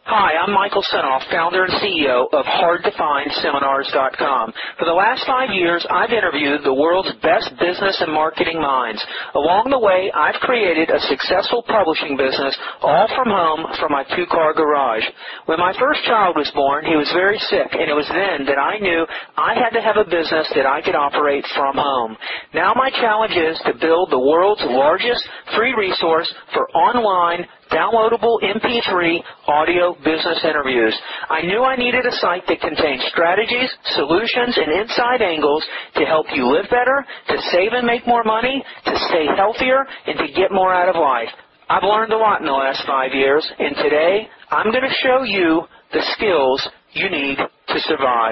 Hi, I'm Michael Senoff, founder and CEO of HardToFindSeminars.com. For the last 5 years, I've interviewed the world's best business and marketing minds. Along the way, I've created a successful publishing business all from home from my two-car garage. When my first child was born, he was very sick, and it was then that I knew I had to have a business that I could operate from home. Now my challenge is to build the world's largest free resource for online downloadable MP3 audio business interviews. I knew I needed a site that contained strategies, solutions, and inside angles to help you live better, to save and make more money, to stay healthier, and to get more out of life. I've learned a lot in the last 5 years, and today I'm going to show you the skills you need to survive.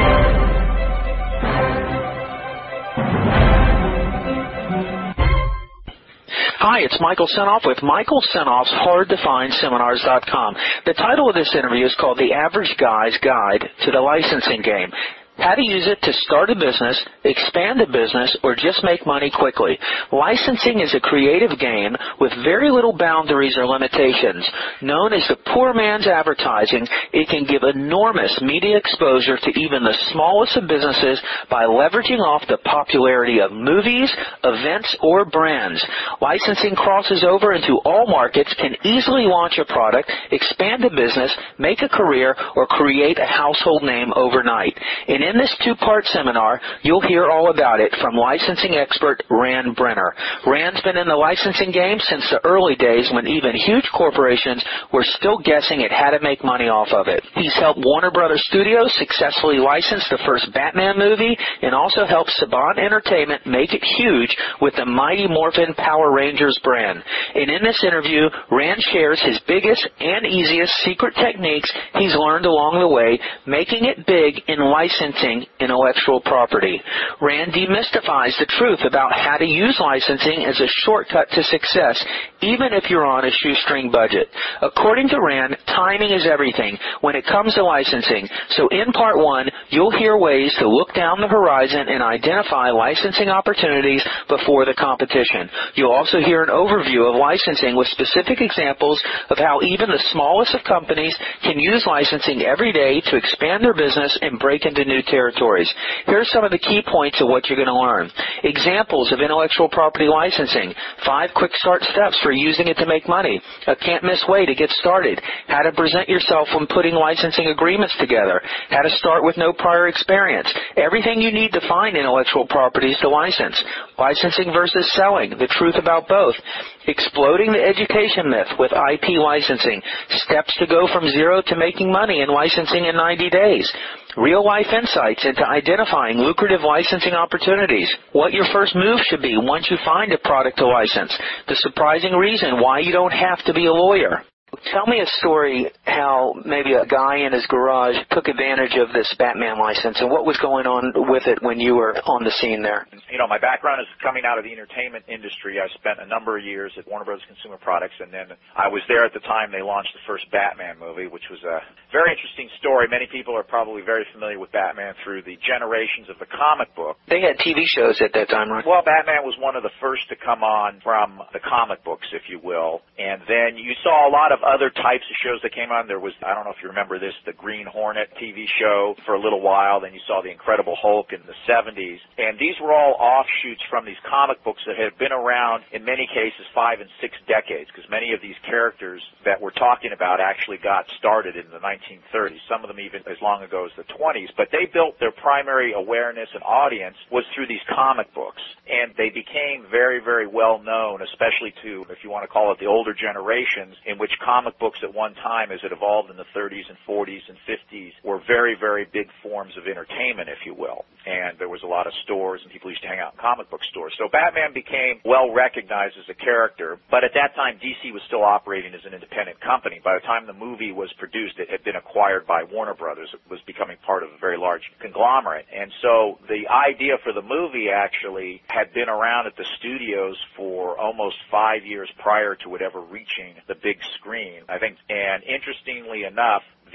Hi, it's Michael Senoff with Michael Senoff's HardToFindSeminars.com. The title of this interview is called The Average Guy's Guide to the Licensing Game. How to use it to start a business, expand a business, or just make money quickly. Licensing is a creative game with very little boundaries or limitations. Known as the poor man's advertising, it can give enormous media exposure to even the smallest of businesses by leveraging off the popularity of movies, events, or brands. Licensing crosses over into all markets, can easily launch a product, expand a business, make a career, or create a household name overnight. In this two-part seminar, you'll hear all about it from licensing expert Rand Brenner. Rand's been in the licensing game since the early days when even huge corporations were still guessing at how to make money off of it. He's helped Warner Brothers Studios successfully license the first Batman movie and also helped Saban Entertainment make it huge with the Mighty Morphin Power Rangers brand. And in this interview, Rand shares his biggest and easiest secret techniques he's learned along the way, making it big in licensing intellectual property. Rand demystifies the truth about how to use licensing as a shortcut to success, even if you're on a shoestring budget. According to Rand, timing is everything when it comes to licensing. So in part one, you'll hear ways to look down the horizon and identify licensing opportunities before the competition. You'll also hear an overview of licensing with specific examples of how even the smallest of companies can use licensing every day to expand their business and break into new territories. Here are some of the key points of what you're going to learn. Examples of intellectual property licensing. 5 quick start steps for using it to make money. A can't-miss way to get started. How to present yourself when putting licensing agreements together. How to start with no prior experience. Everything you need to find intellectual properties to license. Licensing versus selling. The truth about both. Exploding the education myth with IP licensing. Steps to go from zero to making money in licensing in 90 days. Real-life insights into identifying lucrative licensing opportunities. What your first move should be once you find a product to license. The surprising reason why you don't have to be a lawyer. Tell me a story how maybe a guy in his garage took advantage of this Batman license and what was going on with it when you were on the scene there. You know, my background is coming out of the entertainment industry. I spent a number of years at Warner Brothers Consumer Products, and then I was there at the time they launched the first Batman movie, which was a very interesting story. Many people are probably very familiar with Batman through the generations of the comic book. They had TV shows at that time, right? Well, Batman was one of the first to come on from the comic books, if you will, and then you saw a lot of other types of shows that came on. There was, I don't know if you remember this, the Green Hornet TV show for a little while. Then you saw the Incredible Hulk in the 70s. And these were all offshoots from these comic books that had been around, in many cases, 5 and 6 decades, because many of these characters that we're talking about actually got started in the 1930s, some of them even as long ago as the 20s. But they built their primary awareness and audience was through these comic books. And they became very, very well known, especially to, if you want to call it, the older generations, in which comic books at one time, as it evolved in the 30s and 40s and 50s, were very, very big forms of entertainment, if you will. And there was a lot of stores, and people used to hang out in comic book stores. So Batman became well recognized as a character, but at that time, DC was still operating as an independent company. By the time the movie was produced, it had been acquired by Warner Brothers. It was becoming part of a very large conglomerate. And so the idea for the movie actually had been around at the studios for almost 5 years prior to it ever reaching the big screen. I think, and interestingly enough, the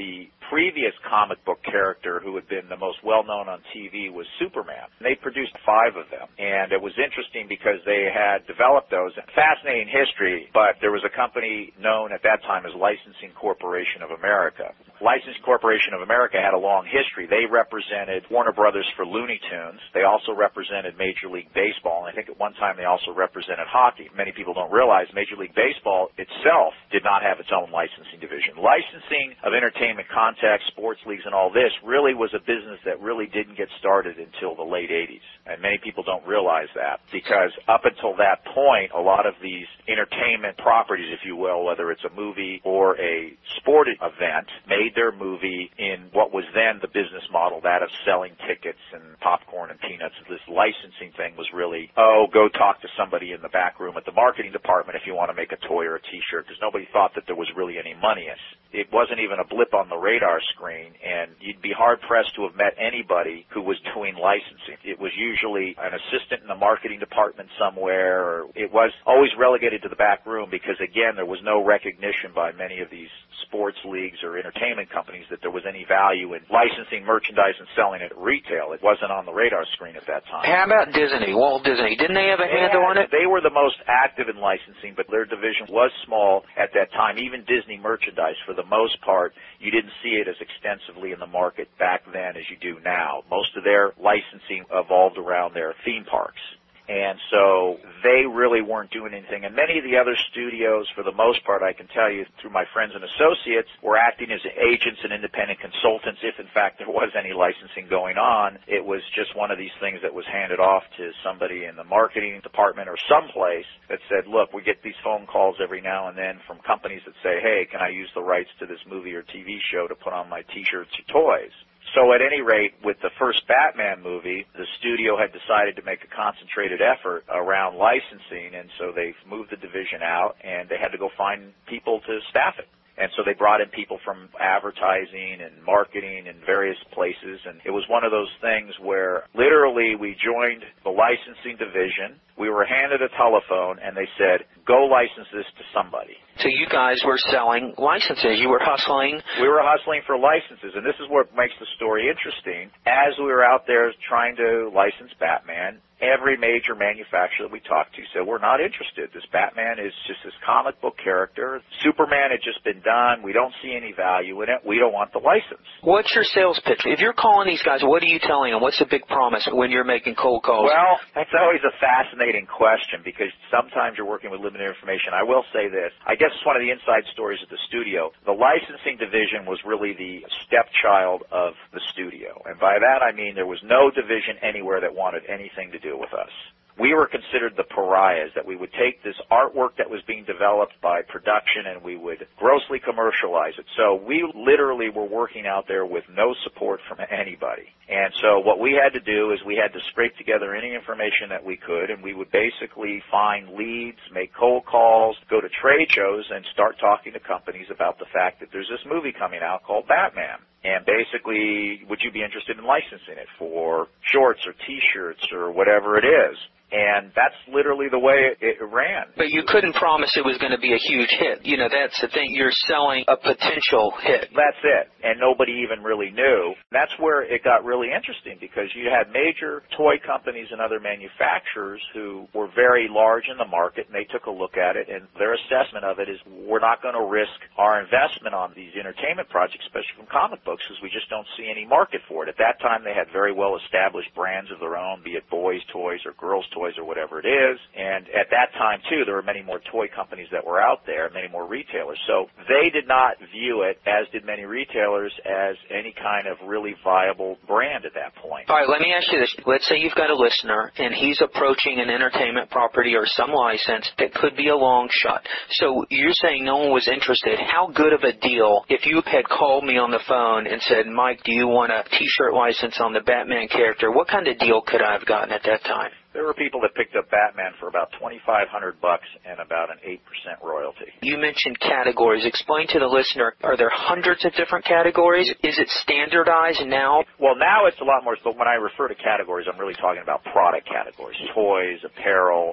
previous comic book character who had been the most well-known on TV was Superman. They produced 5 of them, and it was interesting because they had developed those. Fascinating history, but there was a company known at that time as Licensing Corporation of America. Licensing Corporation of America had a long history. They represented Warner Brothers for Looney Tunes. They also represented Major League Baseball, and I think at one time they also represented hockey. Many people don't realize Major League Baseball itself did not have its own licensing division. Licensing of entertainment context, sports leagues, and all this really was a business that really didn't get started until the late 80s. And many people don't realize that because up until that point, a lot of these entertainment properties, if you will, whether it's a movie or a sporting event, made their movie in what was then the business model, that of selling tickets and popcorn and peanuts. This licensing thing was really, go talk to somebody in the back room at the marketing department if you want to make a toy or a T-shirt, because nobody thought that there was really any money in it. It wasn't even a blip on the radar screen, and you'd be hard-pressed to have met anybody who was doing licensing. It was usually an assistant in the marketing department somewhere, or it was always relegated to the back room because, again, there was no recognition by many of these sports leagues or entertainment companies that there was any value in licensing merchandise and selling it at retail. It wasn't on the radar screen at that time. How about Disney, Walt Disney? Didn't they have a handle on it? They were the most active in licensing, but their division was small at that time. Even Disney merchandise, for the most part, you didn't see it as extensively in the market back then as you do now. Most of their licensing evolved around their theme parks. And so they really weren't doing anything. And many of the other studios, for the most part, I can tell you through my friends and associates, were acting as agents and independent consultants if, in fact, there was any licensing going on. It was just one of these things that was handed off to somebody in the marketing department or someplace that said, look, we get these phone calls every now and then from companies that say, hey, can I use the rights to this movie or TV show to put on my T-shirts or toys? So at any rate, with the first Batman movie, the studio had decided to make a concentrated effort around licensing, and so they moved the division out, and they had to go find people to staff it. And so they brought in people from advertising and marketing in various places, and it was one of those things where literally we joined the licensing division. We were handed a telephone, and they said, go license this to somebody. So you guys were selling licenses. You were hustling. We were hustling for licenses, and this is what makes the story interesting. As we were out there trying to license Batman, every major manufacturer that we talked to said, we're not interested. This Batman is just this comic book character. Superman had just been done. We don't see any value in it. We don't want the license. What's your sales pitch? If you're calling these guys, what are you telling them? What's the big promise when you're making cold calls? Well, that's always a fascinating question because sometimes you're working with limited information. I will say this. I guess it's one of the inside stories at the studio. The licensing division was really the stepchild of the studio. And by that I mean there was no division anywhere that wanted anything to do with us. We were considered the pariahs, that we would take this artwork that was being developed by production and we would grossly commercialize it. So we literally were working out there with no support from anybody. And so what we had to do is we had to scrape together any information that we could, and we would basically find leads, make cold calls, go to trade shows, and start talking to companies about the fact that there's this movie coming out called Batman. And basically, would you be interested in licensing it for shorts or T-shirts or whatever it is? And that's literally the way it ran. But you couldn't promise it was going to be a huge hit. You know, that's the thing. You're selling a potential hit. That's it. And nobody even really knew. That's where it got really interesting because you had major toy companies and other manufacturers who were very large in the market, and they took a look at it, and their assessment of it is we're not going to risk our investment on these entertainment projects, especially from comic books, because we just don't see any market for it. At that time, they had very well-established brands of their own, be it boys' toys or girls' toys or whatever it is. And at that time, too, there were many more toy companies that were out there, many more retailers. So they did not view it, as did many retailers, as any kind of really viable brand at that point. All right, let me ask you this. Let's say you've got a listener, and he's approaching an entertainment property or some license that could be a long shot. So you're saying no one was interested. How good of a deal, if you had called me on the phone and said, Mike, do you want a T-shirt license on the Batman character, what kind of deal could I have gotten at that time? There were people that picked up Batman for about $2,500 and about an 8% royalty. You mentioned categories. Explain to the listener, are there hundreds of different categories? Is it standardized now? Well, now it's a lot more. So when I refer to categories, I'm really talking about product categories, toys, apparel,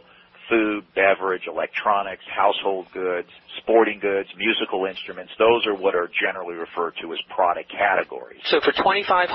food, beverage, electronics, household goods, sporting goods, musical instruments. Those are what are generally referred to as product categories. So for $2,500,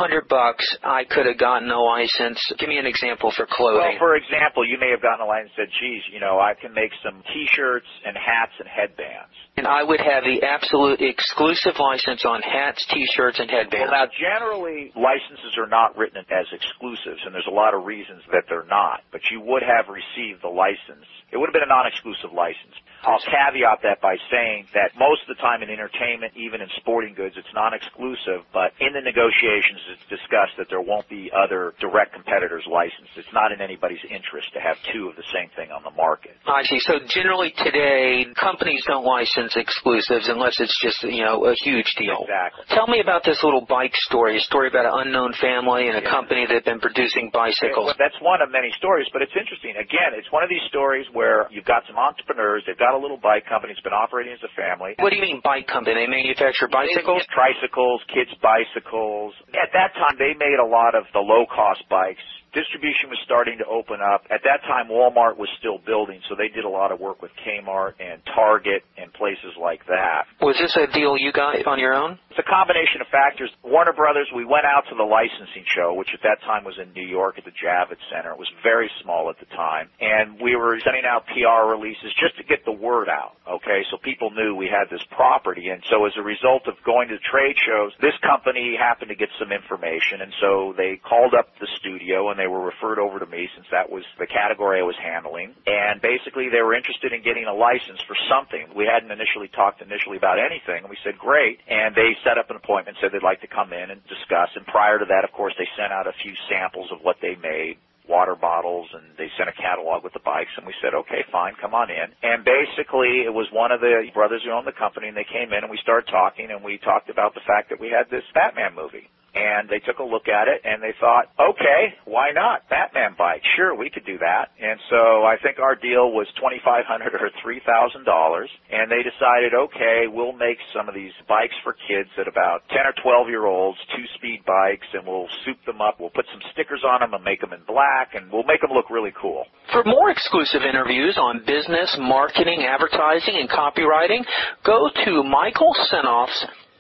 I could have gotten a license. Give me an example for clothing. Well, for example, you may have gotten a license and said, geez, I can make some T-shirts and hats and headbands. And I would have the absolute exclusive license on hats, T-shirts, and headbands. Well, now, generally, licenses are not written as exclusives, and there's a lot of reasons that they're not. But you would have received the license. It would have been a non-exclusive license. I'll caveat that by saying that most of the time in entertainment, even in sporting goods, it's non-exclusive, but in the negotiations it's discussed that there won't be other direct competitors licensed. It's not in anybody's interest to have two of the same thing on the market. I see. So generally today, companies don't license exclusives unless it's just, a huge deal. Exactly. Tell me about this little bike story, a story about an unknown family and a company that had been producing bicycles. That's one of many stories, but it's interesting. Again, it's one of these stories where you've got some entrepreneurs, they've got a little bike company, it's been operating as a family. What do you mean bike company? They manufacture bicycles? Tricycles, kids' bicycles. At that time, they made a lot of the low-cost bikes. Distribution was starting to open up. At that time, Walmart was still building, so they did a lot of work with Kmart and Target and places like that. Was this a deal you got on your own? It's a combination of factors. Warner Brothers, we went out to the licensing show, which at that time was in New York at the Javits Center. It was very small at the time. And we were sending out PR releases just to get the word out, okay, so people knew we had this property. And so as a result of going to trade shows, this company happened to get some information, and so they called up the studio, and they were referred over to me since that was the category I was handling. And basically they were interested in getting a license for something. We hadn't talked about anything, and we said, great. And they set up an appointment, said they'd like to come in and discuss. And prior to that, of course, they sent out a few samples of what they made, water bottles, and they sent a catalog with the bikes, and we said, okay, fine, come on in. And basically, it was one of the brothers who owned the company, and they came in, and we started talking, and we talked about the fact that we had this Batman movie. And they took a look at it, and they thought, okay, why not? Batman bike. Sure, we could do that. And so I think our deal was $2,500 or $3,000, and they decided, okay, we'll make some of these bikes for kids at about 10 or 12-year-olds, two-speed bikes, and we'll soup them up. We'll put some stickers on them and make them in black, and we'll make them look really cool. For more exclusive interviews on business, marketing, advertising, and copywriting, go to Michael Senoff's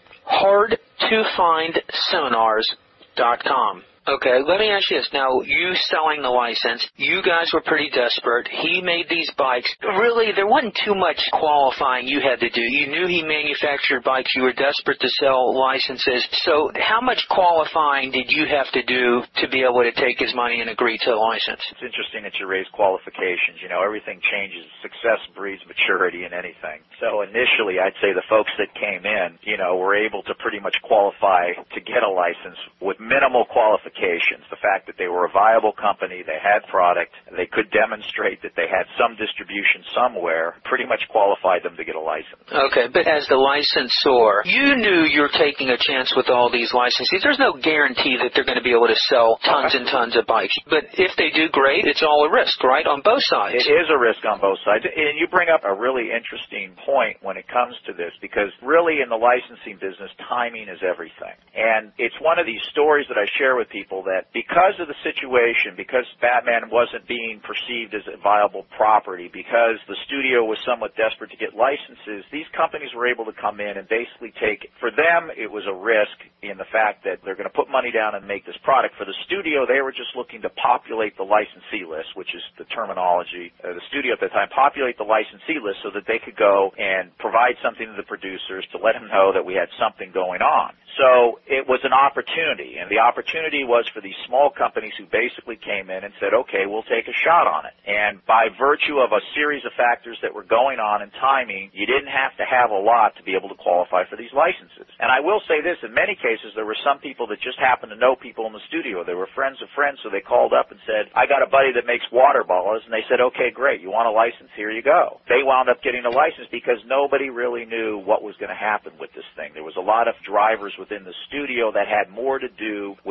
hardtofindseminars.com. Okay, let me ask you this. Now, you selling the license, you guys were pretty desperate. He made these bikes. Really, there wasn't too much qualifying you had to do. You knew he manufactured bikes. You were desperate to sell licenses. So how much qualifying did you have to do to be able to take his money and agree to the license? It's interesting that you raise qualifications. Everything changes. Success breeds maturity in anything. So initially, I'd say the folks that came in, were able to pretty much qualify to get a license with minimal qualifications. The fact that they were a viable company, they had product, they could demonstrate that they had some distribution somewhere, pretty much qualified them to get a license. Okay, but as the licensor, you knew you're taking a chance with all these licensees. There's no guarantee that they're going to be able to sell tons and tons of bikes. But if they do great, it's all a risk, right, on both sides? It is a risk on both sides. And you bring up a really interesting point when it comes to this, because really in the licensing business, timing is everything. And it's one of these stories that I share with people that because of the situation, because Batman wasn't being perceived as a viable property, because the studio was somewhat desperate to get licenses, these companies were able to come in and basically take, for them, it was a risk in the fact that they're going to put money down and make this product. For the studio, they were just looking to populate the licensee list, which is the terminology. The studio at the time, populate the licensee list so that they could go and provide something to the producers to let them know that we had something going on. So it was an opportunity, and the opportunity was for these small companies who basically came in and said, okay, we'll take a shot on it. And by virtue of a series of factors that were going on in timing, you didn't have to have a lot to be able to qualify for these licenses. And I will say this, in many cases, there were some people that just happened to know people in the studio. They were friends of friends, so they called up and said, I got a buddy that makes water bottles, and they said, okay, great, you want a license? Here you go. They wound up getting a license because nobody really knew what was going to happen with this thing. There was a lot of drivers within the studio that had more to do with the politics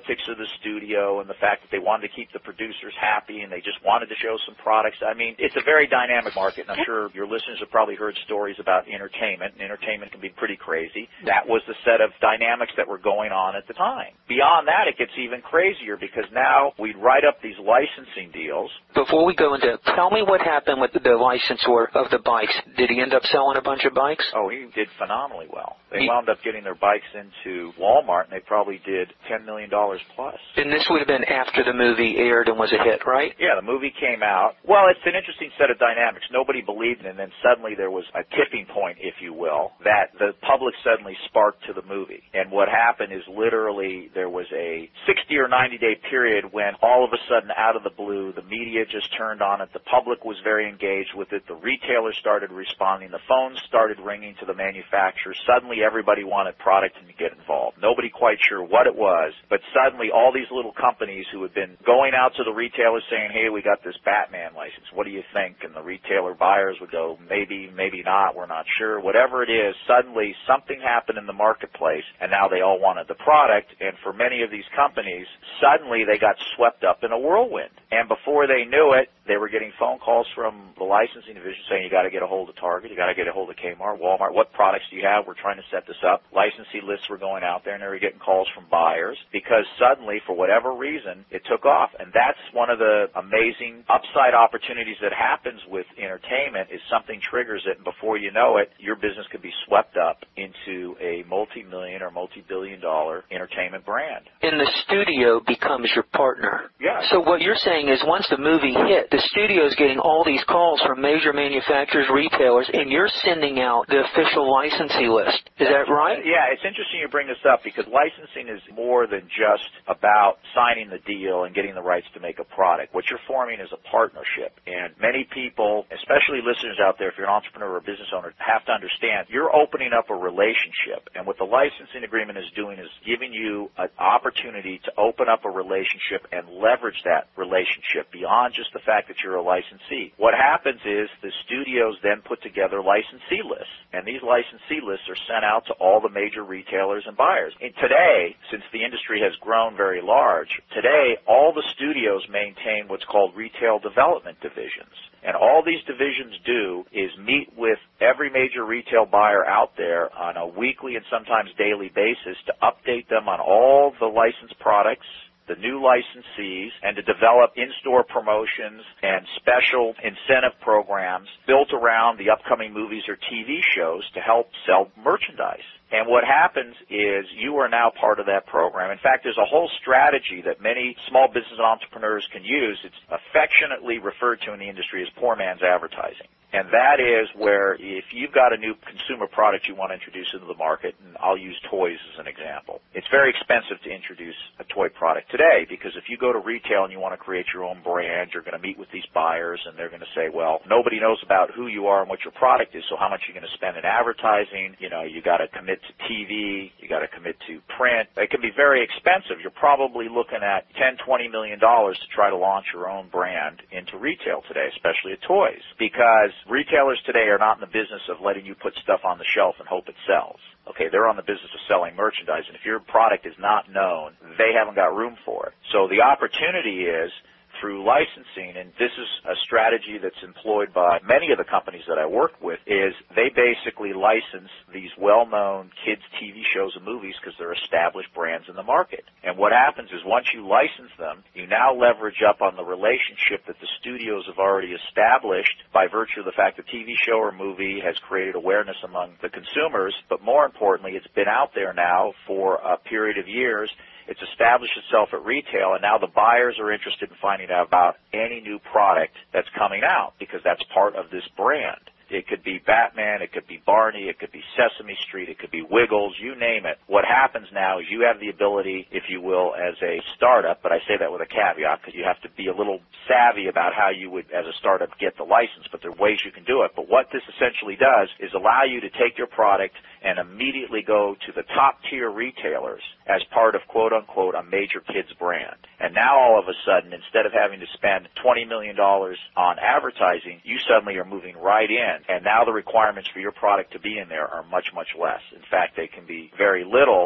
politics of the studio and the fact that they wanted to keep the producers happy and they just wanted to show some products. I mean, it's a very dynamic market, and I'm sure your listeners have probably heard stories about entertainment, and entertainment can be pretty crazy. That was the set of dynamics that were going on at the time. Beyond that, it gets even crazier because now we'd write up these licensing deals. Before we go into, tell me what happened with the licensor of the bikes. Did he end up selling a bunch of bikes? Oh, he did phenomenally well. They wound up getting their bikes into Walmart, and they probably did $10 million plus. And this would have been after the movie aired and was a hit, right? Yeah, the movie came out. Well, it's an interesting set of dynamics. Nobody believed it, and then suddenly there was a tipping point, if you will, that the public suddenly sparked to the movie. And what happened is literally there was a 60 or 90-day period when all of a sudden, out of the blue, the media just turned on it. The public was very engaged with it. The retailers started responding. The phones started ringing to the manufacturers. Suddenly everybody wanted product and to get involved. Nobody quite sure what it was, but suddenly all these little companies who had been going out to the retailers saying, hey, we got this Batman license. What do you think? And the retailer buyers would go, maybe, maybe not, we're not sure. Whatever it is, suddenly something happened in the marketplace, and now they all wanted the product. And for many of these companies, suddenly they got swept up in a whirlwind. And before they knew it, they were getting phone calls from the licensing division saying, you got to get a hold of Target, you got to get a hold of Kmart, Walmart. What products do you have? We're trying to set this up. Licensee lists were going out there, and they were getting calls from buyers because suddenly, for whatever reason, it took off. And that's one of the amazing upside opportunities that happens with entertainment is something triggers it, and before you know it, your business could be swept up into a multi-million or multi-billion-dollar entertainment brand. And the studio becomes your partner. Yeah. So what you're saying is once the movie hit, the studio's getting all these calls from major manufacturers, retailers, and you're sending out the official licensee list. Is that right? Yeah, it's interesting you bring this up because licensing is more than just about signing the deal and getting the rights to make a product. What you're forming is a partnership, and many people, especially listeners out there, if you're an entrepreneur or a business owner, have to understand you're opening up a relationship, and what the licensing agreement is doing is giving you an opportunity to open up a relationship and leverage that relationship beyond just the fact that you're a licensee. What happens is the studios then put together licensee lists, and these licensee lists are sent out to all the major retailers and buyers. And today, since the industry has grown very large, today all the studios maintain what's called retail development divisions. And all these divisions do is meet with every major retail buyer out there on a weekly and sometimes daily basis to update them on all the licensed products, the new licensees, and to develop in-store promotions and special incentive programs built around the upcoming movies or TV shows to help sell merchandise. And what happens is you are now part of that program. In fact, there's a whole strategy that many small business entrepreneurs can use. It's affectionately referred to in the industry as poor man's advertising. And that is where if you've got a new consumer product you want to introduce into the market, and I'll use toys as an example, it's very expensive to introduce a toy product today because if you go to retail and you want to create your own brand, you're going to meet with these buyers and they're going to say, well, nobody knows about who you are and what your product is, so how much are you going to spend in advertising? You know, you got to commit to TV, you got to commit to print. It can be very expensive. You're probably looking at $10, $20 million to try to launch your own brand into retail today, especially at toys, because retailers today are not in the business of letting you put stuff on the shelf and hope it sells. Okay, they're on the business of selling merchandise, and if your product is not known, they haven't got room for it. So the opportunity is through licensing, and this is a strategy that's employed by many of the companies that I work with, is they basically license these well-known kids' TV shows and movies because they're established brands in the market. And what happens is once you license them, you now leverage up on the relationship that the studios have already established by virtue of the fact the TV show or movie has created awareness among the consumers, but more importantly, it's been out there now for a period of years. It's established itself at retail, and now the buyers are interested in finding out about any new product that's coming out because that's part of this brand. It could be Batman, it could be Barney, it could be Sesame Street, it could be Wiggles, you name it. What happens now is you have the ability, if you will, as a startup, but I say that with a caveat because you have to be a little savvy about how you would, as a startup, get the license, but there are ways you can do it. But what this essentially does is allow you to take your product and immediately go to the top-tier retailers as part of, quote-unquote, a major kids brand. And now all of a sudden, instead of having to spend $20 million on advertising, you suddenly are moving right in. And now the requirements for your product to be in there are much, much less. In fact, they can be very little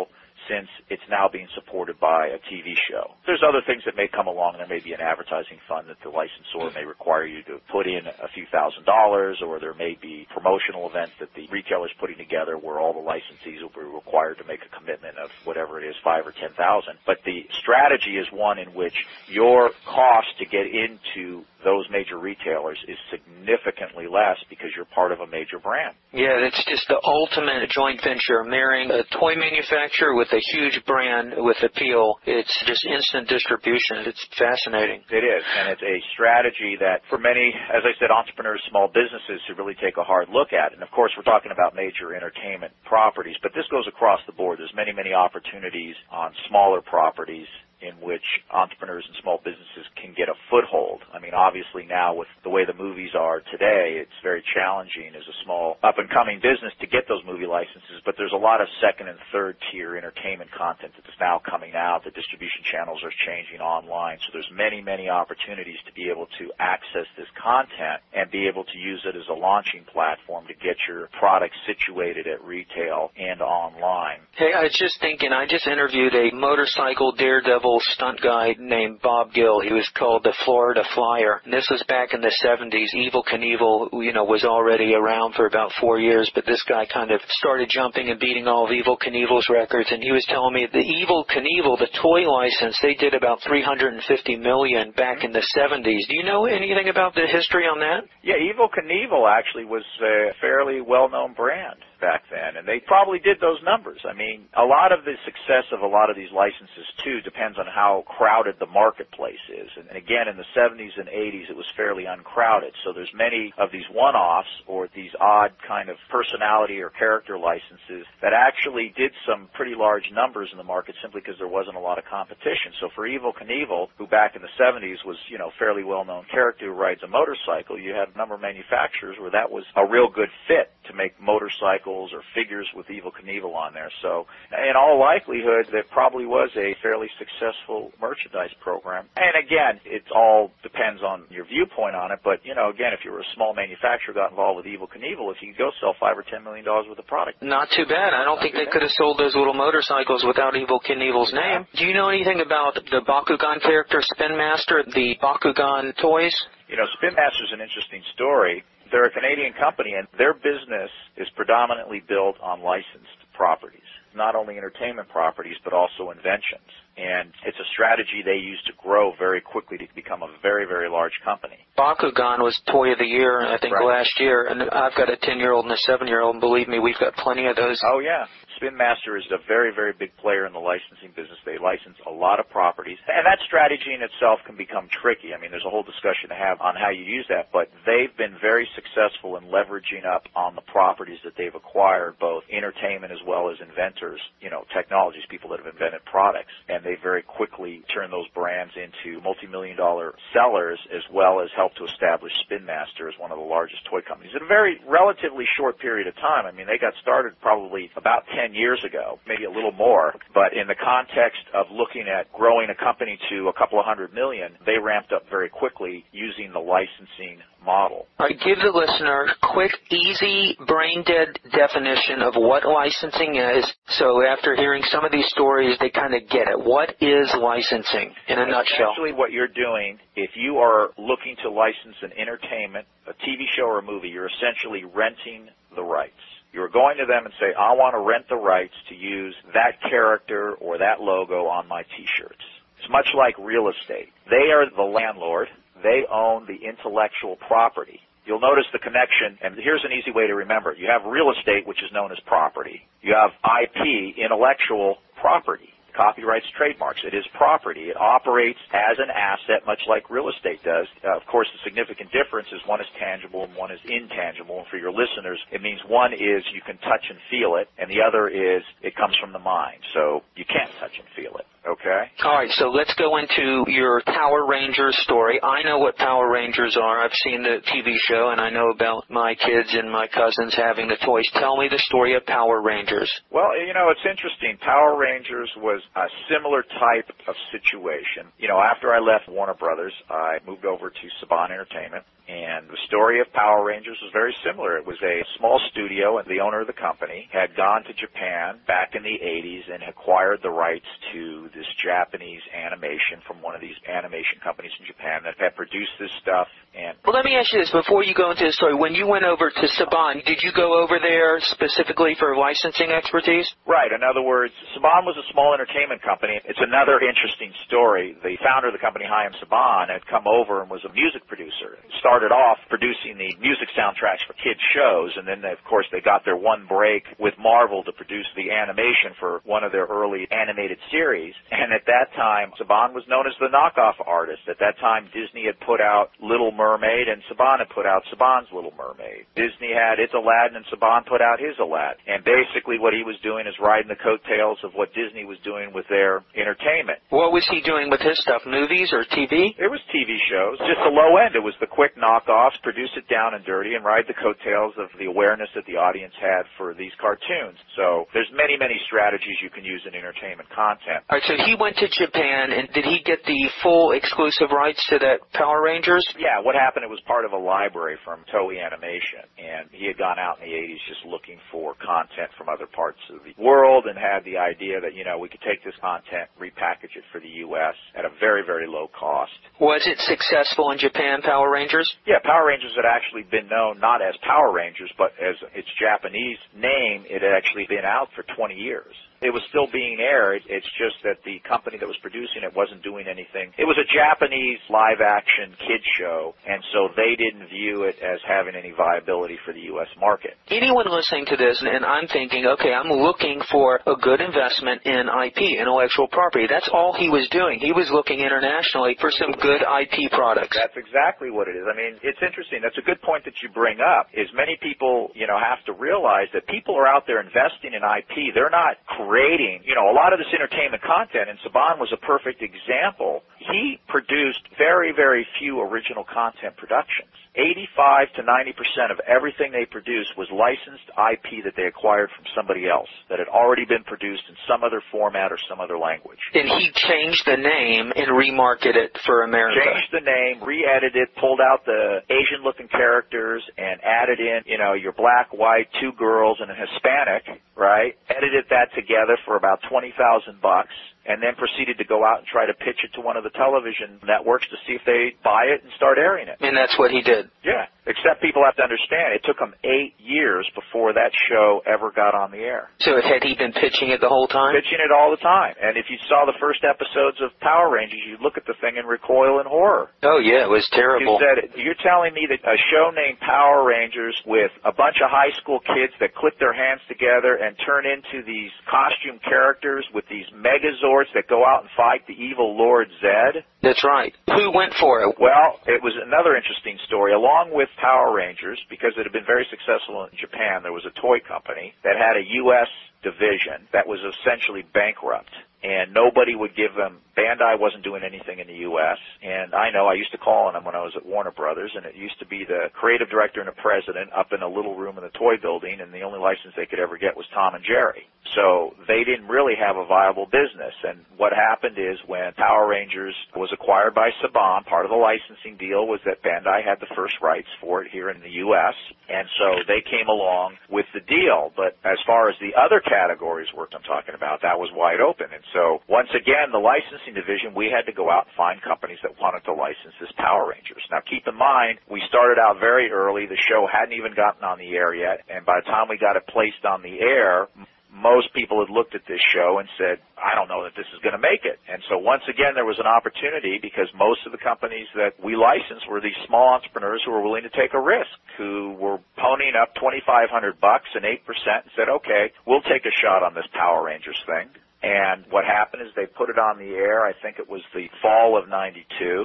since it's now being supported by a TV show. There's other things that may come along. There may be an advertising fund that the licensor may require you to put in a few $1,000s, or there may be promotional events that the retailer's putting together where all the licensees will be required to make a commitment of whatever it is, $5,000 or $10,000. But the strategy is one in which your cost to get into those major retailers is significantly less because you're part of a major brand. Yeah, it's just the ultimate joint venture, marrying a toy manufacturer with a huge brand with appeal. It's just instant distribution. It's fascinating. It is, and it's a strategy that for many, as I said, entrepreneurs, small businesses should really take a hard look at. And of course, we're talking about major entertainment properties, but this goes across the board. There's many, many opportunities on smaller properties in which entrepreneurs and small businesses can get a foothold. I mean, obviously now with the way the movies are today, it's very challenging as a small up-and-coming business to get those movie licenses, but there's a lot of second- and third-tier entertainment content that's now coming out. The distribution channels are changing online, so there's many, many opportunities to be able to access this content and be able to use it as a launching platform to get your product situated at retail and online. Hey, I was just thinking, I just interviewed a motorcycle daredevil stunt guy named Bob Gill. He was called the Florida Flyer. And this was back in the 70s. Evel Knievel, was already around for about 4 years, but this guy kind of started jumping and beating all of Evel Knievel's records. And he was telling me the Evel Knievel, the toy license, they did about $350 million back in the 70s. Do you know anything about the history on that? Yeah, Evel Knievel actually was a fairly well-known brand back then, and they probably did those numbers. I mean, a lot of the success of a lot of these licenses, too, depends on how crowded the marketplace is. And again, in the 70s and 80s, it was fairly uncrowded, so there's many of these one-offs or these odd kind of personality or character licenses that actually did some pretty large numbers in the market simply because there wasn't a lot of competition. So for Evel Knievel, who back in the 70s was, fairly well-known character who rides a motorcycle, you had a number of manufacturers where that was a real good fit to make motorcycles or figures with Evel Knievel on there. So in all likelihood, that probably was a fairly successful merchandise program. And again, it all depends on your viewpoint on it. But, again, if you were a small manufacturer got involved with Evel Knievel, if you could go sell $5 or $10 million worth of product. Not too bad. I don't think they could have sold those little motorcycles without Evel Knievel's name. Do you know anything about the Bakugan character Spin Master, the Bakugan toys? Spin Master's an interesting story. They're a Canadian company, and their business is predominantly built on licensed properties, not only entertainment properties, but also inventions. And it's a strategy they use to grow very quickly to become a very, very large company. Bakugan was Toy of the Year, I think, last year, and I've got a 10-year-old and a 7-year-old, and believe me, we've got plenty of those. Oh, yeah. Spin Master is a very, very big player in the licensing business. They license a lot of properties. And that strategy in itself can become tricky. I mean, there's a whole discussion to have on how you use that, but they've been very successful in leveraging up on the properties that they've acquired, both entertainment as well as inventors, technologies, people that have invented products. And they very quickly turn those brands into multi-million-dollar sellers, as well as help to establish Spin Master as one of the largest toy companies in a very relatively short period of time. I mean, they got started probably about 10 years ago, maybe a little more, but in the context of looking at growing a company to a couple of $100 million, they ramped up very quickly using the licensing model. All right, give the listener a quick, easy, brain-dead definition of what licensing is, so after hearing some of these stories, they kind of get it. What is licensing in a nutshell? Essentially what you're doing, if you are looking to license an entertainment, a TV show or a movie, you're essentially renting the rights. You're going to them and say, I want to rent the rights to use that character or that logo on my T-shirts. It's much like real estate. They are the landlord. They own the intellectual property. You'll notice the connection, and here's an easy way to remember. You have real estate, which is known as property. You have IP, intellectual property. Copyrights, trademarks. It is property. It operates as an asset, much like real estate does. Of course, the significant difference is one is tangible and one is intangible. And for your listeners, it means one is you can touch and feel it, and the other is it comes from the mind. So you can't touch and feel it. Okay? All right, so let's go into your Power Rangers story. I know what Power Rangers are. I've seen the TV show, and I know about my kids and my cousins having the toys. Tell me the story of Power Rangers. Well, it's interesting. Power Rangers was a similar type of situation. After I left Warner Brothers, I moved over to Saban Entertainment. And the story of Power Rangers was very similar. It was a small studio, and the owner of the company had gone to Japan back in the 80s and acquired the rights to this Japanese animation from one of these animation companies in Japan that had produced this stuff. And well, let me ask you this before you go into the story. When you went over to Saban, did you go over there specifically for licensing expertise? Right. In other words, Saban was a small entertainment company. It's another interesting story. The founder of the company, Hayam Saban, had come over and was a music producer. Started off producing the music soundtracks for kids' shows, and then, of course, they got their one break with Marvel to produce the animation for one of their early animated series. And at that time, Saban was known as the knockoff artist. At that time, Disney had put out Little Mermaid, and Saban had put out Saban's Little Mermaid. Disney had its Aladdin, and Saban put out his Aladdin. And basically what he was doing is riding the coattails of what Disney was doing with their entertainment. What was he doing with his stuff, movies or TV? It was TV shows, just the low end. It was the quick knockoffs, produce it down and dirty, and ride the coattails of the awareness that the audience had for these cartoons. So there's many, many strategies you can use in entertainment content. All right, so he went to Japan, and did he get the full exclusive rights to that Power Rangers? Yeah, what happened, it was part of a library from Toei Animation, and he had gone out in the 80s just looking for content from other parts of the world and had the idea that, we could take this content, repackage it for the U.S. at a very, very low cost. Was it successful in Japan, Power Rangers? Yeah, Power Rangers had actually been known not as Power Rangers, but as its Japanese name. It had actually been out for 20 years. It was still being aired. It's just that the company that was producing it wasn't doing anything. It was a Japanese live-action kids show, and so they didn't view it as having any viability for the U.S. market. Anyone listening to this, and I'm thinking, okay, I'm looking for a good investment in IP, intellectual property. That's all he was doing. He was looking internationally for some good IP products. That's exactly what it is. I mean, it's interesting. That's a good point that you bring up, is many people, have to realize that people are out there investing in IP. They're not creating, a lot of this entertainment content, and Saban was a perfect example. He produced very, very few original content productions. 85 to 90% of everything they produced was licensed IP that they acquired from somebody else that had already been produced in some other format or some other language. And he changed the name and remarketed it for America. Changed the name, re-edited it, pulled out the Asian-looking characters and added in, your black, white, two girls, and a Hispanic, right? Edited that together for about $20,000. And then proceeded to go out and try to pitch it to one of the television networks to see if they'd buy it and start airing it. And that's what he did. Yeah. Except people have to understand, it took him 8 years before that show ever got on the air. So had he been pitching it the whole time? Pitching it all the time. And if you saw the first episodes of Power Rangers, you'd look at the thing and recoil in horror. Oh, yeah, it was terrible. You said, you're telling me that a show named Power Rangers with a bunch of high school kids that click their hands together and turn into these costume characters with these Megazords that go out and fight the evil Lord Zed? That's right. Who went for it? Well, it was another interesting story. Along with Power Rangers, because it had been very successful in Japan, there was a toy company that had a U.S. division that was essentially bankrupt. And nobody would give them, Bandai wasn't doing anything in the U.S. And I used to call on them when I was at Warner Brothers, and it used to be the creative director and the president up in a little room in the toy building, and the only license they could ever get was Tom and Jerry. So they didn't really have a viable business. And what happened is when Power Rangers was acquired by Saban, part of the licensing deal was that Bandai had the first rights for it here in the U.S., and so they came along with the deal. But as far as the other categories I'm talking about, that was wide open. And so once again, the licensing division, we had to go out and find companies that wanted to license this Power Rangers. Now keep in mind, we started out very early. The show hadn't even gotten on the air yet, and by the time we got it placed on the air, most people had looked at this show and said, I don't know that this is going to make it. And so once again, there was an opportunity because most of the companies that we licensed were these small entrepreneurs who were willing to take a risk, who were ponying up $2,500 and 8% and said, okay, we'll take a shot on this Power Rangers thing. And what happened is they put it on the air, I think it was the fall of 92.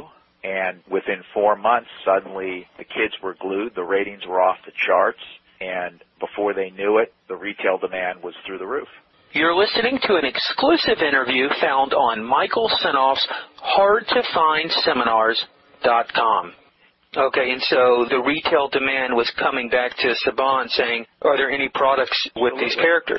And within 4 months, suddenly the kids were glued, the ratings were off the charts, and before they knew it, the retail demand was through the roof. You're listening to an exclusive interview found on Michael Senoff's HardToFindSeminars.com. Okay, and so the retail demand was coming back to Saban saying, are there any products with these characters?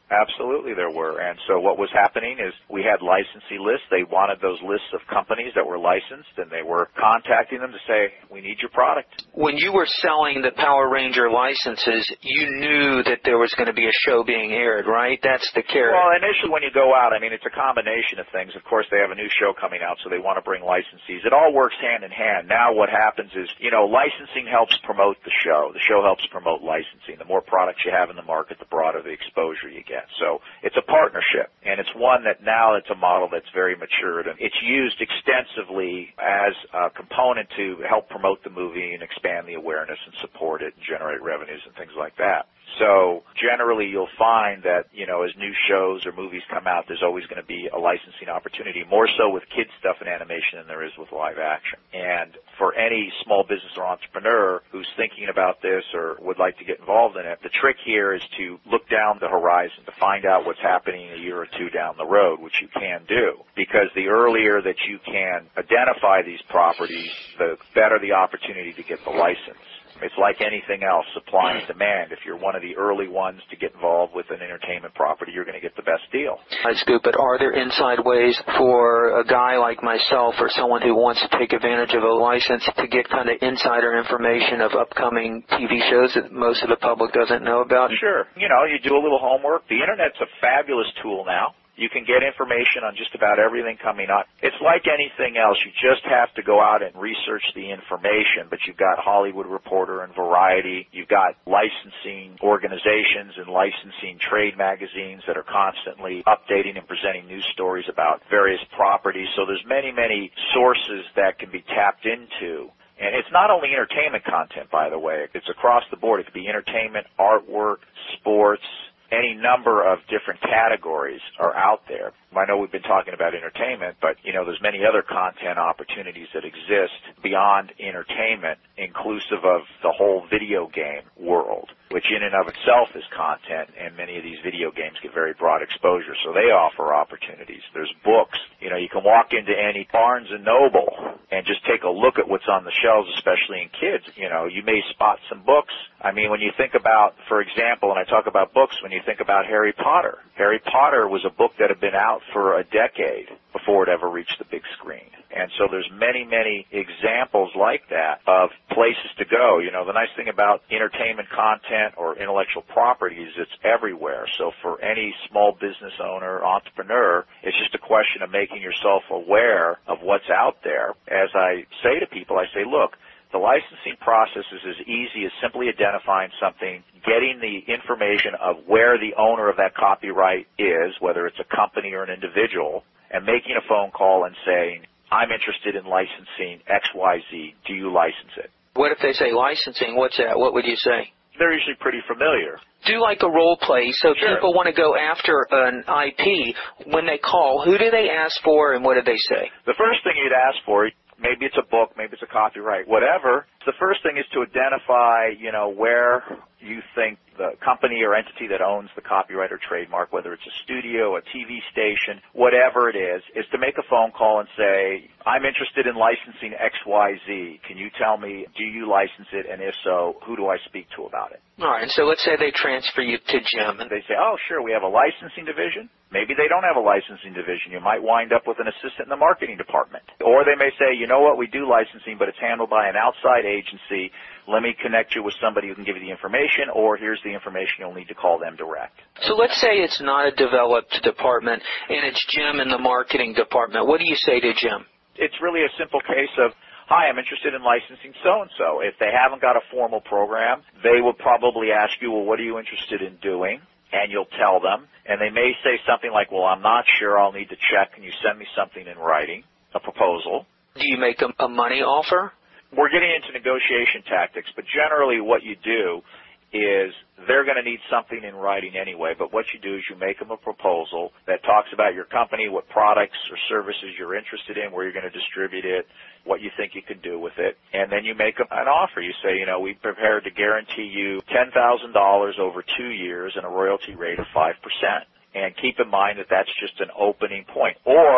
Absolutely there were. And so what was happening is we had licensee lists. They wanted those lists of companies that were licensed, and they were contacting them to say, we need your product. When you were selling the Power Ranger licenses, you knew that there was going to be a show being aired, right? That's the carrot. Well, initially when you go out, I mean, it's a combination of things. Of course, they have a new show coming out, so they want to bring licensees. It all works hand in hand. Now what happens is, licensing helps promote the show. The show helps promote licensing. The more products you have in the market, the broader the exposure you get. So it's a partnership, and it's one that now it's a model that's very matured, and it's used extensively as a component to help promote the movie and expand the awareness and support it and generate revenues and things like that. So generally you'll find that, as new shows or movies come out, there's always going to be a licensing opportunity, more so with kids stuff and animation than there is with live action. And for any small business or entrepreneur who's thinking about this or would like to get involved in it, the trick here is to look down the horizon to find out what's happening a year or two down the road, which you can do. Because the earlier that you can identify these properties, the better the opportunity to get the license. It's like anything else, supply and demand. If you're one of the early ones to get involved with an entertainment property, you're going to get the best deal. That's good, but are there inside ways for a guy like myself or someone who wants to take advantage of a license to get kind of insider information of upcoming TV shows that most of the public doesn't know about? Sure. You do a little homework. The Internet's a fabulous tool now. You can get information on just about everything coming up. It's like anything else. You just have to go out and research the information, but you've got Hollywood Reporter and Variety. You've got licensing organizations and licensing trade magazines that are constantly updating and presenting news stories about various properties. So there's many, many sources that can be tapped into. And it's not only entertainment content, by the way. It's across the board. It could be entertainment, artwork, sports. Any number of different categories are out there. I know we've been talking about entertainment, but, there's many other content opportunities that exist beyond entertainment, inclusive of the whole video game world, which in and of itself is content, and many of these video games get very broad exposure, so they offer opportunities. There's books. You can walk into any Barnes & Noble and just take a look at what's on the shelves, especially in kids. You may spot some books. I mean, when you think about, for example, and I talk about books, when you think about Harry Potter was a book that had been out for a decade before it ever reached the big screen. And so there's many, many examples like that of places to go. The nice thing about entertainment content or intellectual property is it's everywhere. So for any small business owner, entrepreneur, it's just a question of making yourself aware of what's out there. As I say to people, I say, look, the licensing process is as easy as simply identifying something, getting the information of where the owner of that copyright is, whether it's a company or an individual, and making a phone call and saying, I'm interested in licensing XYZ. Do you license it? What if they say licensing? What's that? What would you say? They're usually pretty familiar. Do like a role play, so Sure. People want to go after an IP. When they call, who do they ask for and what do they say? The first thing you'd ask for, maybe it's a book, maybe it's a copyright, whatever. The first thing is to identify, where you think the company or entity that owns the copyright or trademark, whether it's a studio, a TV station, whatever it is to make a phone call and say, I'm interested in licensing XYZ. Can you tell me, do you license it? And if so, who do I speak to about it? All right, so let's say they transfer you to Jim. And they say, oh, sure, we have a licensing division. Maybe they don't have a licensing division. You might wind up with an assistant in the marketing department. Or they may say, you know what, we do licensing, but it's handled by an outside agency. Let me connect you with somebody who can give you the information, or here's the information, you'll need to call them direct. So let's say it's not a developed department, and it's Jim in the marketing department. What do you say to Jim? It's really a simple case of, hi, I'm interested in licensing so-and-so. If they haven't got a formal program, they will probably ask you, well, what are you interested in doing? And you'll tell them. And they may say something like, well, I'm not sure, I'll need to check. Can you send me something in writing, a proposal? Do you make a money offer? We're getting into negotiation tactics, but generally what you do is they're going to need something in writing anyway, but what you do is you make them a proposal that talks about your company, what products or services you're interested in, where you're going to distribute it, what you think you can do with it, and then you make them an offer. You say, we're prepared to guarantee you $10,000 over 2 years and a royalty rate of 5%. And keep in mind that that's just an opening point. Or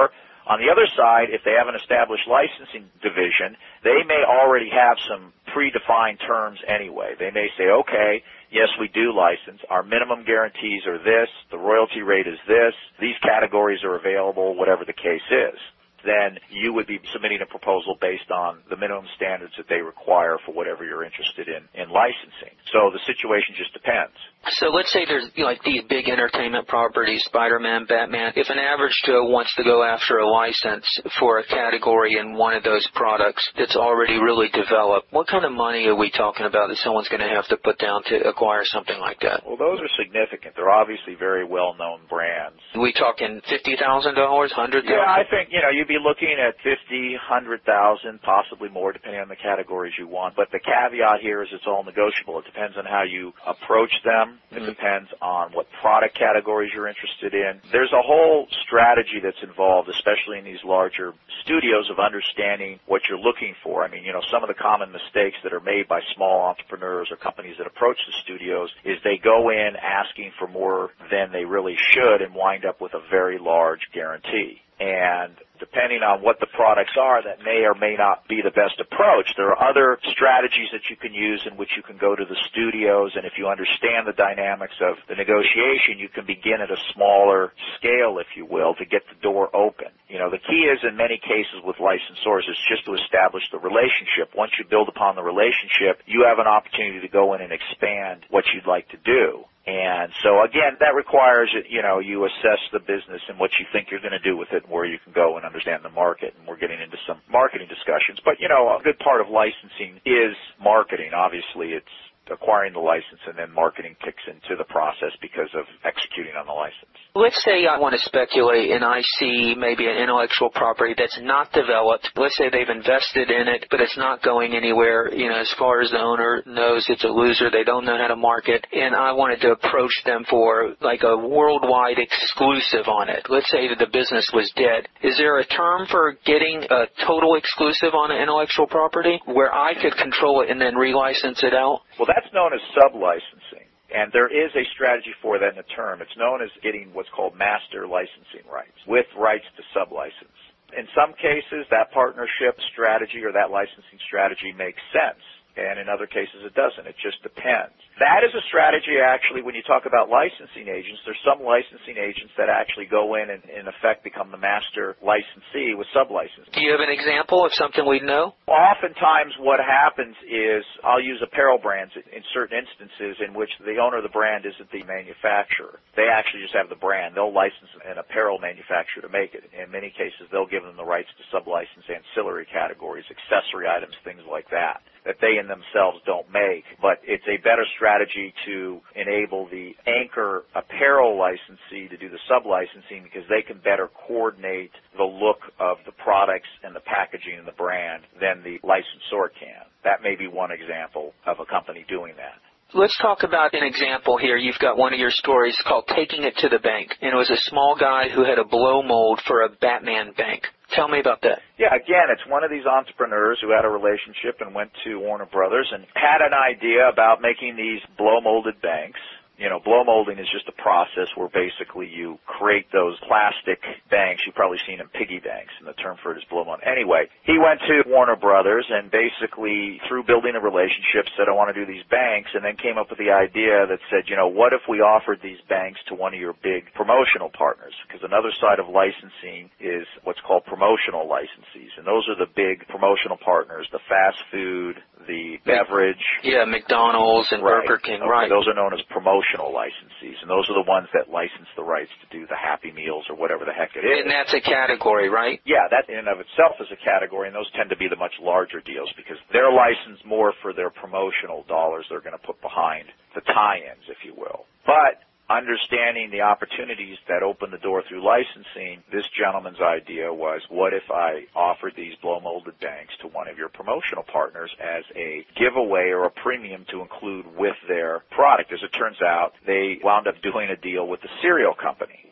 On the other side, if they have an established licensing division, they may already have some predefined terms anyway. They may say, okay, yes, we do license. Our minimum guarantees are this. The royalty rate is this. These categories are available, whatever the case is. Then you would be submitting a proposal based on the minimum standards that they require for whatever you're interested in licensing. So the situation just depends. So let's say there's like these big entertainment properties, Spider-Man, Batman. If an average Joe wants to go after a license for a category in one of those products that's already really developed, what kind of money are we talking about that someone's going to have to put down to acquire something like that? Well, those are significant. They're obviously very well-known brands. Are we talking $50,000, $100,000? Yeah, I think, you'd be looking at $50,000, $100,000, possibly more, depending on the categories you want. But the caveat here is it's all negotiable. It depends on how you approach them. It depends on what product categories you're interested in. There's a whole strategy that's involved, especially in these larger studios, of understanding what you're looking for. I mean, some of the common mistakes that are made by small entrepreneurs or companies that approach the studios is they go in asking for more than they really should and wind up with a very large guarantee. And depending on what the products are, that may or may not be the best approach. There are other strategies that you can use in which you can go to the studios, and if you understand the dynamics of the negotiation, you can begin at a smaller scale, if you will, to get the door open. The key is, in many cases with licensors, is just to establish the relationship. Once you build upon the relationship, you have an opportunity to go in and expand what you'd like to do. And so, again, that requires, you assess the business and what you think you're going to do with it and where you can go and understand the market. And we're getting into some marketing discussions. But, a good part of licensing is marketing. Obviously, it's acquiring the license, and then marketing kicks into the process because of executing on the license. Let's say I want to speculate and I see maybe an intellectual property that's not developed. Let's say they've invested in it, but it's not going anywhere. As far as the owner knows, it's a loser. They don't know how to market. And I wanted to approach them for like a worldwide exclusive on it. Let's say that the business was dead. Is there a term for getting a total exclusive on an intellectual property where I could control it and then relicense it out? Well, that's known as sub-licensing. And there is a strategy for that in a term. It's known as getting what's called master licensing rights, with rights to sub-license. In some cases, that partnership strategy or that licensing strategy makes sense. And in other cases, it doesn't. It just depends. That is a strategy, actually, when you talk about licensing agents. There's some licensing agents that actually go in and, in effect, become the master licensee with sub-licensing. Do you have an example of something we know? Oftentimes what happens is, I'll use apparel brands in certain instances in which the owner of the brand isn't the manufacturer. They actually just have the brand. They'll license an apparel manufacturer to make it. In many cases, they'll give them the rights to sub-license ancillary categories, accessory items, things like that they in themselves don't make. But it's a better strategy to enable the anchor apparel licensee to do the sub-licensing because they can better coordinate the look of the products and the packaging and the brand than the licensor can. That may be one example of a company doing that. Let's talk about an example here. You've got one of your stories called Taking It to the Bank, and it was a small guy who had a blow mold for a Batman bank. Tell me about that. Yeah, again, it's one of these entrepreneurs who had a relationship and went to Warner Brothers and had an idea about making these blow-molded banks. Blow molding is just a process where basically you create those plastic banks. You've probably seen them, piggy banks, and the term for it is blow mold. Anyway, he went to Warner Brothers and basically, through building a relationship, said, I want to do these banks, and then came up with the idea that said, what if we offered these banks to one of your big promotional partners? Because another side of licensing is what's called promotional licensees, and those are the big promotional partners, the fast food, the beverage. Yeah, McDonald's and Burger King, right. Those are known as promotional licensees, and those are the ones that license the rights to do the Happy Meals or whatever the heck it is. And that's a category, right? Yeah, that in and of itself is a category, and those tend to be the much larger deals because they're licensed more for their promotional dollars they're going to put behind the tie-ins, if you will. But understanding the opportunities that open the door through licensing, this gentleman's idea was, what if I offered these blow-molded banks to one of your promotional partners as a giveaway or a premium to include with their product? As it turns out, they wound up doing a deal with the cereal company.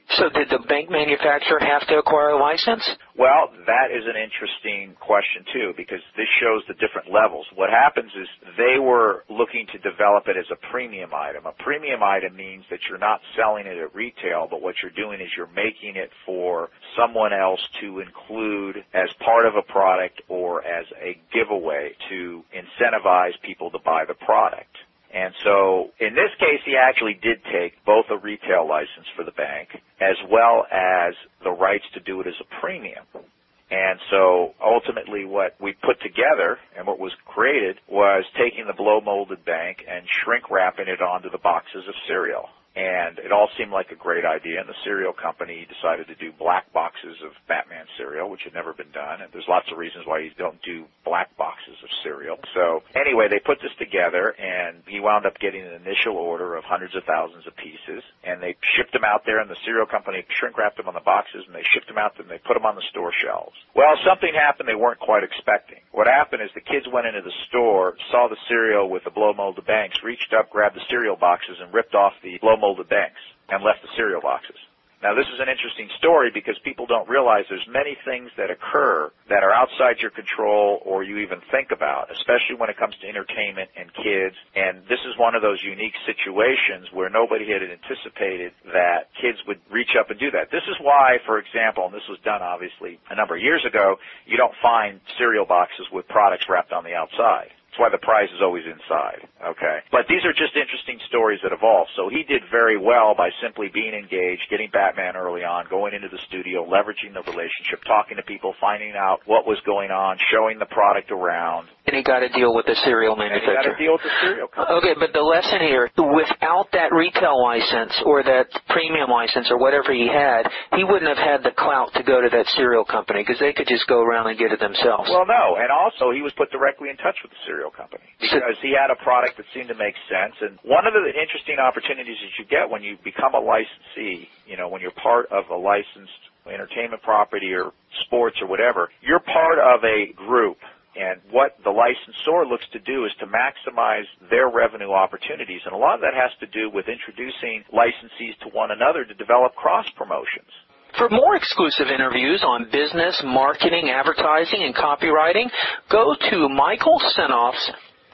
So did the bank manufacturer have to acquire a license? Well, that is an interesting question, too, because this shows the different levels. What happens is they were looking to develop it as a premium item. A premium item means that you're not selling it at retail, but what you're doing is you're making it for someone else to include as part of a product or as a giveaway to incentivize people to buy the product. And so in this case, he actually did take both a retail license for the bank as well as the rights to do it as a premium. And so ultimately what we put together and what was created was taking the blow-molded bank and shrink-wrapping it onto the boxes of cereal. And it all seemed like a great idea, and the cereal company decided to do black boxes of Batman cereal, which had never been done, and there's lots of reasons why you don't do black boxes of cereal. So anyway, they put this together, and he wound up getting an initial order of hundreds of thousands of pieces, and they shipped them out there, and the cereal company shrink-wrapped them on the boxes, and they shipped them out, and they put them on the store shelves. Well, something happened they weren't quite expecting. What happened is the kids went into the store, saw the cereal with the blow-molded banks, reached up, grabbed the cereal boxes, and ripped off the blow-molded banks and left the cereal boxes. Now, this is an interesting story because people don't realize there's many things that occur that are outside your control or you even think about, especially when it comes to entertainment and kids. And this is one of those unique situations where nobody had anticipated that kids would reach up and do that. This is why, for example, and this was done obviously a number of years ago, you don't find cereal boxes with products wrapped on the outside. That's why the prize is always inside, okay? But these are just interesting stories that evolve. So he did very well by simply being engaged, getting Batman early on, going into the studio, leveraging the relationship, talking to people, finding out what was going on, showing the product around. And he got a deal with the cereal manufacturer. And he got a deal with the cereal company. Okay, but the lesson here, without that retail license or that premium license or whatever he had, he wouldn't have had the clout to go to that cereal company because they could just go around and get it themselves. Well, no, and also he was put directly in touch with the cereal company because he had a product that seemed to make sense. And one of the interesting opportunities that you get when you become a licensee, you know, when you're part of a licensed entertainment property or sports or whatever, you're part of a group. And what the licensor looks to do is to maximize their revenue opportunities. And a lot of that has to do with introducing licensees to one another to develop cross-promotions. For more exclusive interviews on business, marketing, advertising, and copywriting, go to Michael Senoff's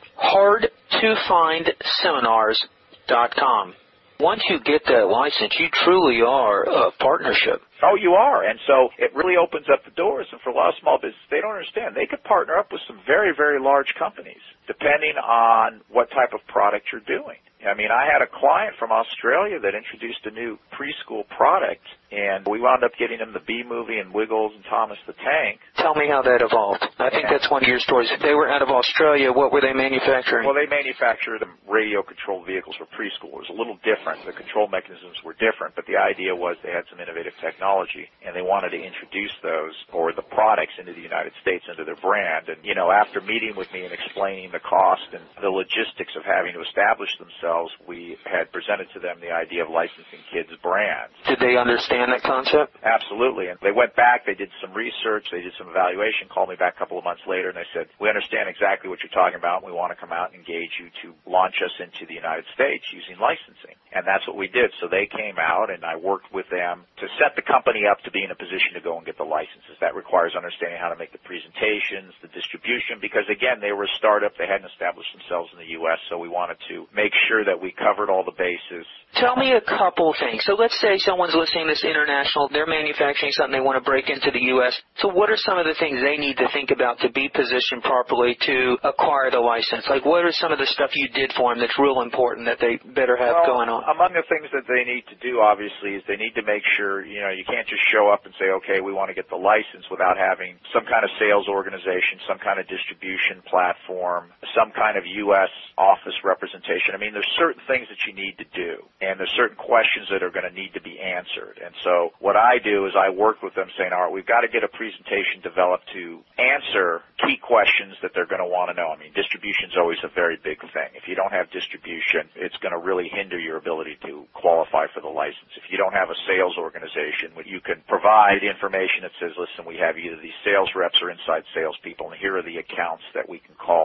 HardToFindSeminars.com. Once you get that license, you truly are a partnership. Oh, you are. And so it really opens up the doors. And for a lot of small businesses, they don't understand. They could partner up with some very, very large companies, depending on what type of product you're doing. I mean, I had a client from Australia that introduced a new preschool product, and we wound up getting them the B-Movie and Wiggles and Thomas the Tank. Tell me how that evolved. I think that's one of your stories. If they were out of Australia, what were they manufacturing? Well, they manufactured radio-controlled vehicles for preschoolers. A little different. The control mechanisms were different, but the idea was they had some innovative technology, and they wanted to introduce those or the products into the United States, into their brand. And, you know, after meeting with me and explaining the cost and the logistics of having to establish themselves, we had presented to them the idea of licensing kids' brands. Did they understand that concept? Absolutely. And they went back, they did some research, they did some evaluation, called me back a couple of months later, and they said, we understand exactly what you're talking about, and we want to come out and engage you to launch us into the United States using licensing. And that's what we did. So they came out, and I worked with them to set the company up to be in a position to go and get the licenses. That requires understanding how to make the presentations, the distribution, because, again, they were a startup. They hadn't established themselves in the U.S., so we wanted to make sure that we covered all the bases. Tell me a couple things. So let's say someone's listening to this international, they're manufacturing something, they want to break into the U.S. So what are some of the things they need to think about to be positioned properly to acquire the license? Like, what are some of the stuff you did for them that's real important that they better have going on? Among the things that they need to do, obviously, is they need to make sure, you know, you can't just show up and say, okay, we want to get the license without having some kind of sales organization, some kind of distribution platform, some kind of U.S. office representation. I mean, there's certain things that you need to do, and there's certain questions that are going to need to be answered. And so what I do is I work with them saying, all right, we've got to get a presentation developed to answer key questions that they're going to want to know. I mean, distribution is always a very big thing. If you don't have distribution, it's going to really hinder your ability to qualify for the license. If you don't have a sales organization, you can provide information that says, listen, we have either these sales reps or inside salespeople, and here are the accounts that we can call on.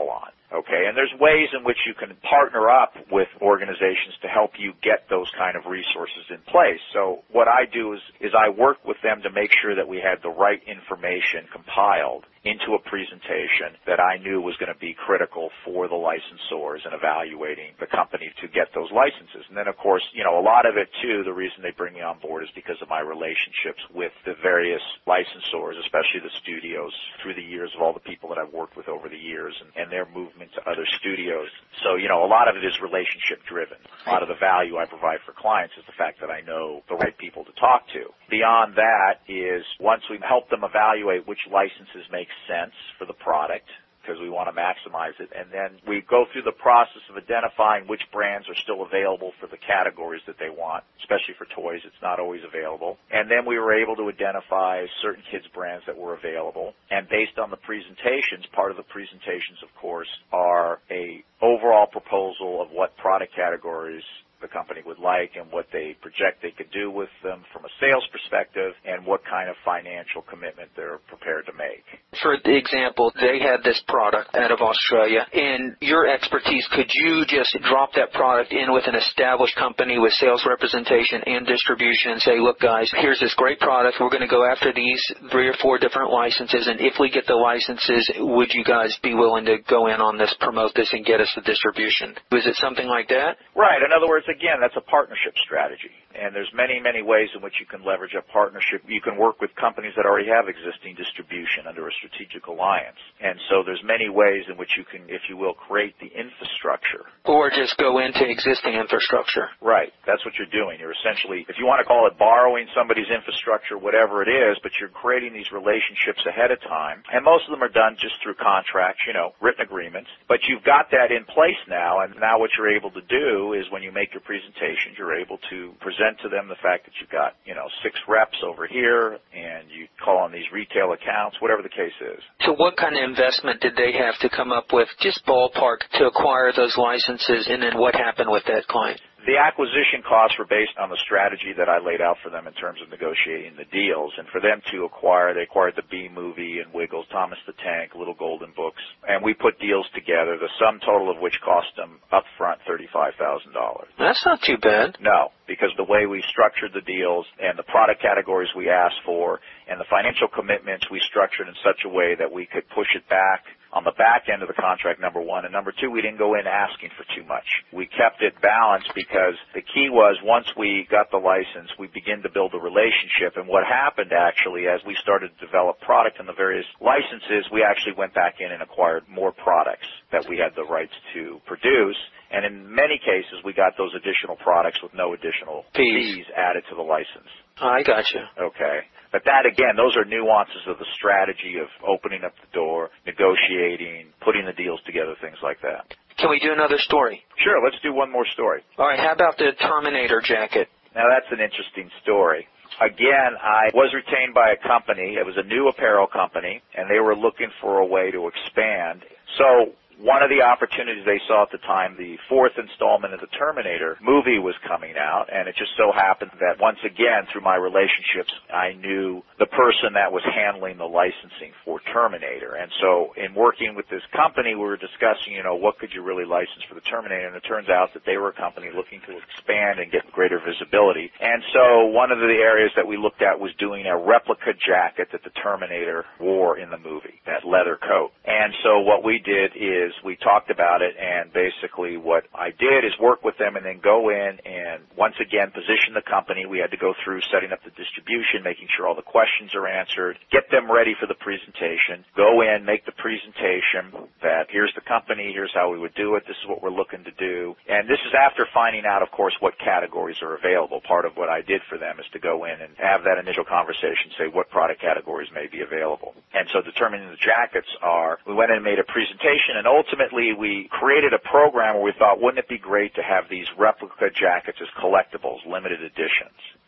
Okay, and there's ways in which you can partner up with organizations to help you get those kind of resources in place. So what I do is I work with them to make sure that we had the right information compiled into a presentation that I knew was going to be critical for the licensors in evaluating the company to get those licenses. And then, of course, a lot of it, too, the reason they bring me on board is because of my relationships with the various licensors, especially the studios, through the years of all the people that I've worked with over the years and their movement to other studios. So, a lot of it is relationship-driven. A lot of the value I provide for clients is the fact that I know the right people to talk to. Beyond that is once we help them evaluate which licenses make sense for the product, because we want to maximize it, and then we go through the process of identifying which brands are still available for the categories that they want, especially for toys. It's not always available. And then we were able to identify certain kids' brands that were available, and based on the presentations, part of the presentations, of course, are a overall proposal of what product categories the company would like and what they project they could do with them from a sales perspective and what kind of financial commitment they're prepared to make. For example, they had this product out of Australia. In your expertise, could you just drop that product in with an established company with sales representation and distribution and say, look, guys, here's this great product. We're going to go after these 3 or 4 different licenses, and if we get the licenses, would you guys be willing to go in on this, promote this, and get us the distribution? Was it something like that? Right. In other words, again, that's a partnership strategy, and there's many, many ways in which you can leverage a partnership. You can work with companies that already have existing distribution under a strategic alliance, and so there's many ways in which you can, if you will, create the infrastructure. Or just go into existing infrastructure. Right. That's what you're doing. You're essentially, if you want to call it borrowing somebody's infrastructure, whatever it is, but you're creating these relationships ahead of time, and most of them are done just through contracts, written agreements, but you've got that in place now, and now what you're able to do is when you make your presentations, you're able to present to them the fact that you've got, 6 reps over here, and you call on these retail accounts, whatever the case is. So what kind of investment did they have to come up with, just ballpark, to acquire those licenses, and then what happened with that client? The acquisition costs were based on the strategy that I laid out for them in terms of negotiating the deals. And for them to acquire, they acquired the B-Movie and Wiggles, Thomas the Tank, Little Golden Books. And we put deals together, the sum total of which cost them upfront $35,000. That's not too bad. No, because the way we structured the deals and the product categories we asked for and the financial commitments we structured in such a way that we could push it back on the back end of the contract, number one. And number two, we didn't go in asking for too much. We kept it balanced because the key was once we got the license, we began to build a relationship. And what happened actually as we started to develop product in the various licenses, we actually went back in and acquired more products that we had the rights to produce. And in many cases, we got those additional products with no additional fees added to the license. I got you. Okay. But that, again, those are nuances of the strategy of opening up the door, negotiating, putting the deals together, things like that. Can we do another story? Sure, let's do one more story. All right, how about the Terminator jacket? Now, that's an interesting story. Again, I was retained by a company. It was a new apparel company, and they were looking for a way to expand. So one of the opportunities they saw at the time, the 4th installment of the Terminator movie was coming out, and it just so happened that once again, through my relationships, I knew the person that was handling the licensing for Terminator. And so in working with this company, we were discussing, what could you really license for the Terminator? And it turns out that they were a company looking to expand and get greater visibility. And so one of the areas that we looked at was doing a replica jacket that the Terminator wore in the movie, that leather coat. And so what we did is we talked about it, and basically what I did is work with them and then go in and once again position the company. We had to go through setting up the distribution, making sure all the questions are answered, get them ready for the presentation, go in, make the presentation that here's the company, here's how we would do it, this is what we're looking to do. And this is after finding out, of course, what categories are available. Part of what I did for them is to go in and have that initial conversation, say what product categories may be available. And so determining the jackets we went in and made a presentation, and ultimately we created a program where we thought, wouldn't it be great to have these replica jackets as collectibles, limited editions?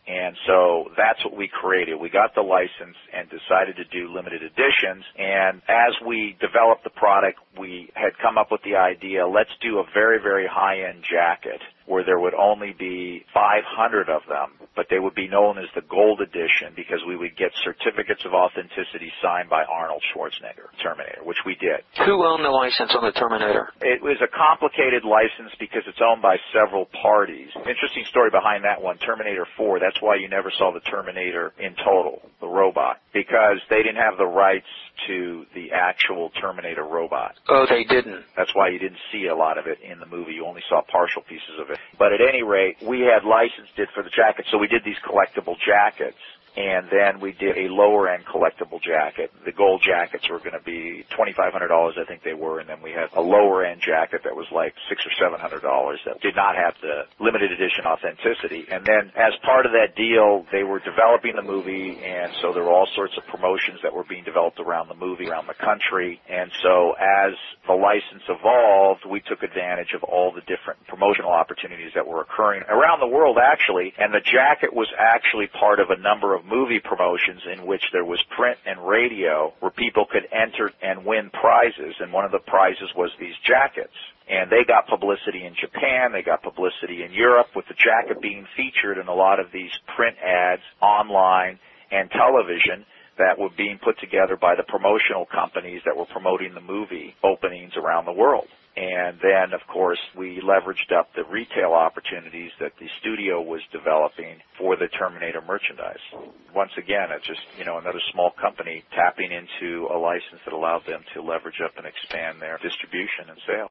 And so that's what we created. We got the license and decided to do limited editions. And as we developed the product, we had come up with the idea, let's do a very, very high-end jacket where there would only be 500 of them, but they would be known as the Gold Edition because we would get certificates of authenticity signed by Arnold Schwarzenegger, Terminator, which we did. Who owned the license on the Terminator? It was a complicated license because it's owned by several parties. Interesting story behind that one, Terminator 4, that's why you never saw the Terminator in total, the robot, because they didn't have the rights to the actual Terminator robot. Oh, they didn't. That's why you didn't see a lot of it in the movie. You only saw partial pieces of it. But at any rate, we had licensed it for the jacket, so we did these collectible jackets. And then we did a lower-end collectible jacket. The gold jackets were going to be $2,500, I think they were, and then we had a lower-end jacket that was like $600 or $700 that did not have the limited edition authenticity. And then as part of that deal, they were developing the movie, and so there were all sorts of promotions that were being developed around the movie, around the country. And so as the license evolved, we took advantage of all the different promotional opportunities that were occurring around the world, actually. And the jacket was actually part of a number of movie promotions in which there was print and radio where people could enter and win prizes, and one of the prizes was these jackets. And they got publicity in Japan, they got publicity in Europe, with the jacket being featured in a lot of these print ads online and television that were being put together by the promotional companies that were promoting the movie openings around the world. And then, of course, we leveraged up the retail opportunities that the studio was developing for the Terminator merchandise. Once again, it's just, another small company tapping into a license that allowed them to leverage up and expand their distribution and sales.